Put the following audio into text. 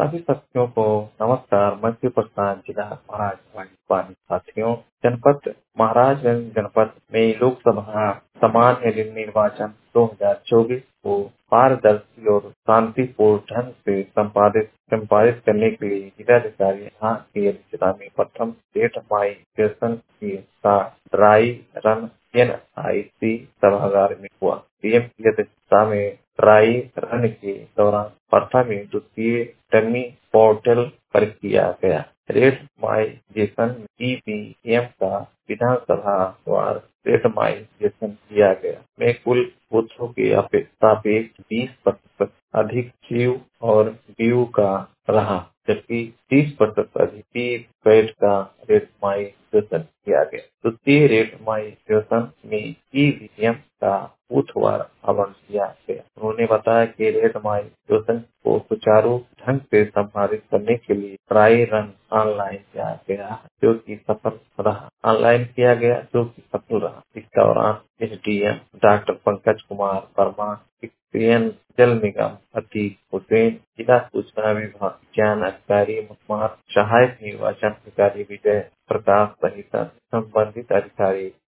सभी साथियों को नमस्कार। मैं शिव प्रसाद, जिला महाराजगंज वाली साथियों। जनपद महाराजगंज जनपद में लोकसभा सामान्य निर्वाचन 2024 को पारदर्शी और शांतिपूर्ण ढंग से संपादित करने के लिए जिलाधिकारी यहाँ की अध्यक्षता में प्रथम स्टेट माई सेशन का ड्राई रन NIC सभागार में हुआ। सीएम की अध्यक्षता में ड्राई रन के दौरान प्रथम एवं द्वितीय टर्मी पोर्टल पर किया गया। रेटमाइजेशन EVM का विधानसभा वार रेटमाइजेशन किया गया में कुल बूथों के सापेक्ष 20% अधिक च्यू और व्यू का रहा, जबकि 30% अधिक पैड का रेटमाइजेशन किया गया। द्वितीय रेटमाइजेशन में EVM का बूथवार आवंटन किया गया। उन्होंने बताया कि रेटमाइजेशन को सुचारू ढंग से संपादित करने के लिए ट्राई रन ऑनलाइन किया गया, जो कि सफल रहा। ऑनलाइन किया गया, जो कि सफल रहा। इस दौरान SDM doctor Pankaj Kumar Verma, XEN Jal Nigam Atiq Hussain, जिला सूचना विभाग ज्ञान अधिकारी मुस्मार, सहायक निर्वाचन अधिकारी विजय प्रकाश सहित संबंधित अधिकारी